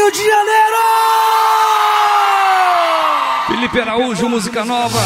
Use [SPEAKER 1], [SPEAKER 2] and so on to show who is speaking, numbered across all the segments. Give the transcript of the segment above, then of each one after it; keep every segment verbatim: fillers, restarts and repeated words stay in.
[SPEAKER 1] Rio de Janeiro!
[SPEAKER 2] Felipe Araújo, música nova.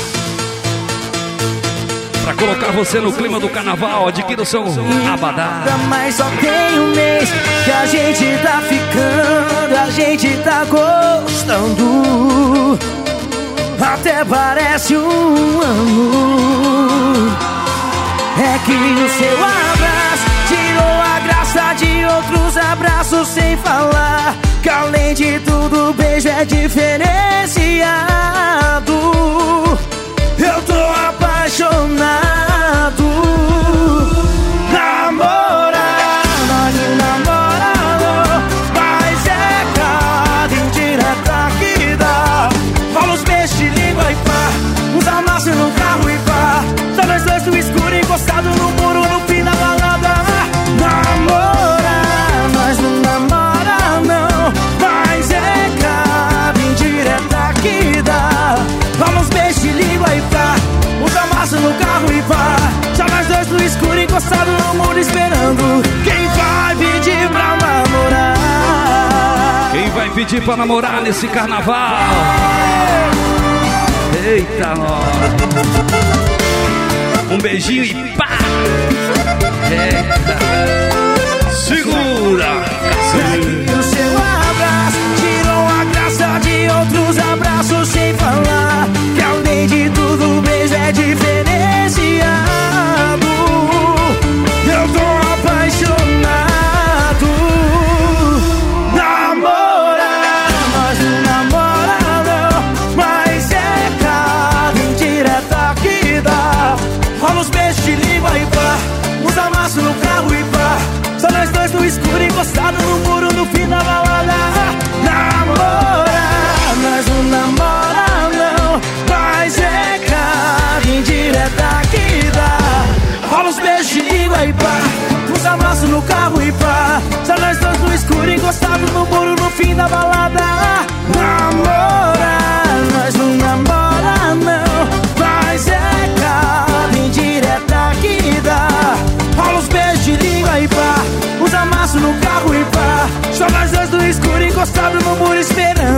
[SPEAKER 2] Pra colocar você no clima do carnaval, adquira o seu Abadá.
[SPEAKER 1] Mas só tem um mês que a gente tá ficando, a gente tá gostando. Até parece um ano. É que o seu abraço tirou a graça de outros abraços, sem falar que além de tudo o beijo é diferenciado. Eu tô apaixonado. Namorado, namorado, mas é cada indireta que dá. Fala os beijos de língua e pá, uns amassos no carro e pá. Só nós dois no escuro, encostado no muro no fim da balada. Namorar, nós não namora não, mas é cada indireta que dá. Fala os beijos de língua e pá, uns amassos no carro e pá. Só nós dois no escuro, encostado no muro, esperando quem vai pedir pra namorar.
[SPEAKER 2] Quem vai pedir pra namorar nesse carnaval? Eita, nós. Um beijinho e pá! Eita. Segura!
[SPEAKER 1] E o seu abraço tirou a graça de outros abraços, sem falar que além de tudo o beijo é diferenciado. Eu tô apaixonado. Namorar, nós não namora não, mas é cada indireta que dá. Rola os beijos de língua e pá, uns amassos no carro e pá. Só nós dois no escuro, encostado no muro no fim da balada. Namorar, nós não namora não, mas é cada indireta que dá. Rola os beijos de língua e pá, uns amassos no carro e pá. Só nós dois no escuro, encostado no muro no fim da balada. Namorar, nós não namora não, mas é cada indireta que dá. Rola os beijos de língua e pá, uns amassos no carro e pá. Só nós dois no escuro, encostado no muro, esperando